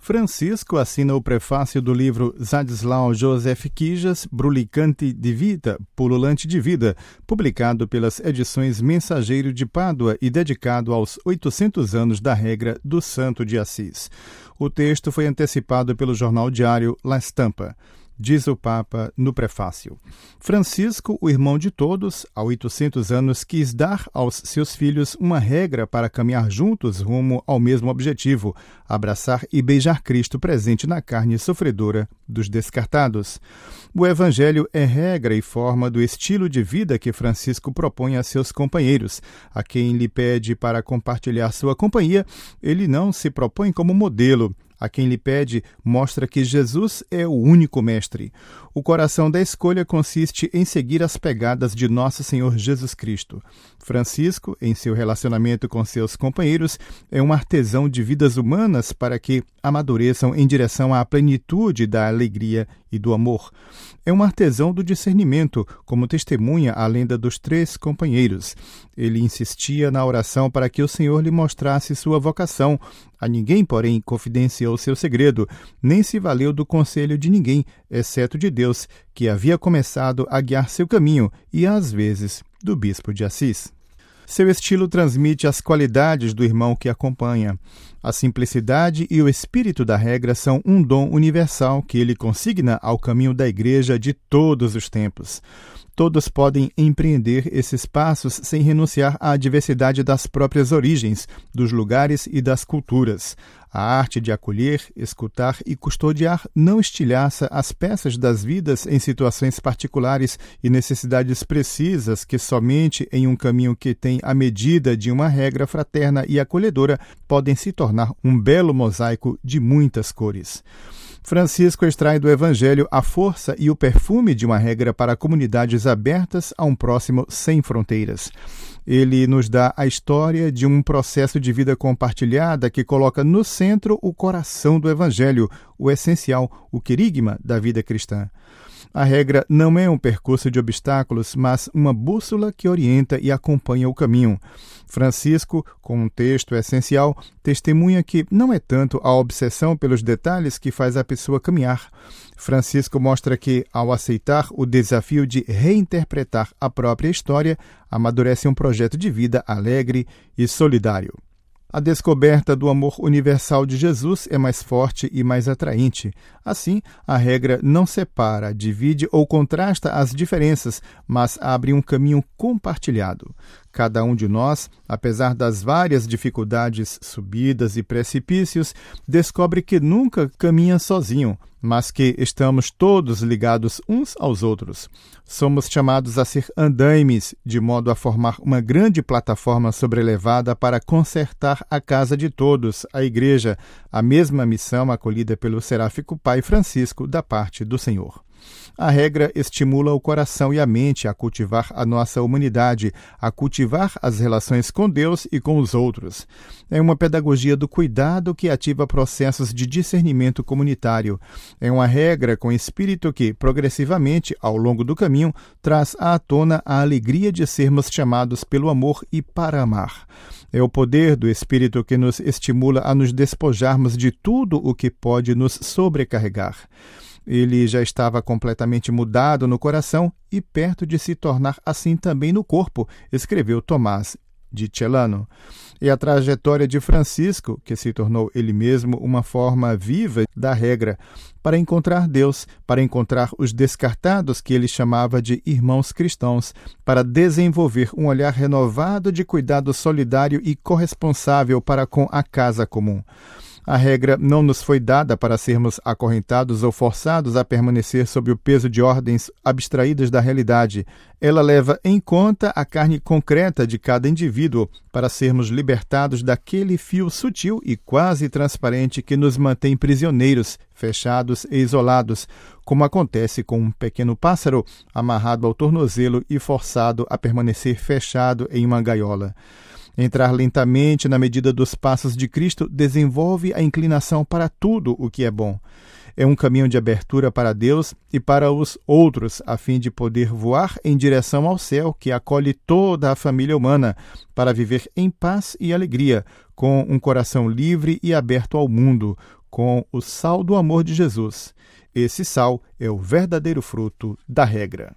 Francisco assina o prefácio do livro Zadislau Joseph Quijas, Brulicante de Vita, Pululante de Vida, publicado pelas edições Mensageiro de Pádua e dedicado aos 800 anos da regra do Santo de Assis. O texto foi antecipado pelo jornal diário La Stampa. Diz o Papa no prefácio: Francisco, o irmão de todos, há 800 anos quis dar aos seus filhos uma regra para caminhar juntos rumo ao mesmo objetivo, abraçar e beijar Cristo presente na carne sofredora dos descartados. O Evangelho é regra e forma do estilo de vida que Francisco propõe a seus companheiros. A quem lhe pede para compartilhar sua companhia, ele não se propõe como modelo. A quem lhe pede, mostra que Jesus é o único mestre. O coração da escolha consiste em seguir as pegadas de nosso Senhor Jesus Cristo. Francisco, em seu relacionamento com seus companheiros, é um artesão de vidas humanas para que amadureçam em direção à plenitude da alegria e do amor. É um artesão do discernimento, como testemunha a lenda dos 3 companheiros. Ele insistia na oração para que o Senhor lhe mostrasse sua vocação. A ninguém, porém, confidenciou seu segredo, nem se valeu do conselho de ninguém, exceto de Deus, que havia começado a guiar seu caminho, e às vezes do bispo de Assis. Seu estilo transmite as qualidades do irmão que acompanha. A simplicidade e o espírito da regra são um dom universal que ele consigna ao caminho da Igreja de todos os tempos. Todos podem empreender esses passos sem renunciar à diversidade das próprias origens, dos lugares e das culturas. A arte de acolher, escutar e custodiar não estilhaça as peças das vidas em situações particulares e necessidades precisas que somente em um caminho que tem a medida de uma regra fraterna e acolhedora podem se tornar um belo mosaico de muitas cores. Francisco extrai do Evangelho a força e o perfume de uma regra para comunidades abertas a um próximo sem fronteiras. Ele nos dá a história de um processo de vida compartilhada que coloca no centro o coração do Evangelho, o essencial, o querigma da vida cristã. A regra não é um percurso de obstáculos, mas uma bússola que orienta e acompanha o caminho. Francisco, com um texto essencial, testemunha que não é tanto a obsessão pelos detalhes que faz a pessoa caminhar. Francisco mostra que, ao aceitar o desafio de reinterpretar a própria história, amadurece um projeto de vida alegre e solidário. A descoberta do amor universal de Jesus é mais forte e mais atraente. Assim, a regra não separa, divide ou contrasta as diferenças, mas abre um caminho compartilhado. Cada um de nós, apesar das várias dificuldades, subidas e precipícios, descobre que nunca caminha sozinho, mas que estamos todos ligados uns aos outros. Somos chamados a ser andaimes, de modo a formar uma grande plataforma sobrelevada para consertar a casa de todos, a Igreja, a mesma missão acolhida pelo seráfico Pai Francisco da parte do Senhor. A regra estimula o coração e a mente a cultivar a nossa humanidade, a cultivar as relações com Deus e com os outros. É uma pedagogia do cuidado que ativa processos de discernimento comunitário. É uma regra com espírito que, progressivamente, ao longo do caminho, traz à tona a alegria de sermos chamados pelo amor e para amar. É o poder do Espírito que nos estimula a nos despojarmos de tudo o que pode nos sobrecarregar. Ele já estava completamente mudado no coração e perto de se tornar assim também no corpo, escreveu Tomás de Celano. E a trajetória de Francisco, que se tornou ele mesmo uma forma viva da regra, para encontrar Deus, para encontrar os descartados que ele chamava de irmãos cristãos, para desenvolver um olhar renovado de cuidado solidário e corresponsável para com a casa comum. A regra não nos foi dada para sermos acorrentados ou forçados a permanecer sob o peso de ordens abstraídas da realidade. Ela leva em conta a carne concreta de cada indivíduo para sermos libertados daquele fio sutil e quase transparente que nos mantém prisioneiros, fechados e isolados, como acontece com um pequeno pássaro amarrado ao tornozelo e forçado a permanecer fechado em uma gaiola. Entrar lentamente na medida dos passos de Cristo desenvolve a inclinação para tudo o que é bom. É um caminho de abertura para Deus e para os outros, a fim de poder voar em direção ao céu que acolhe toda a família humana, para viver em paz e alegria, com um coração livre e aberto ao mundo, com o sal do amor de Jesus. Esse sal é o verdadeiro fruto da regra.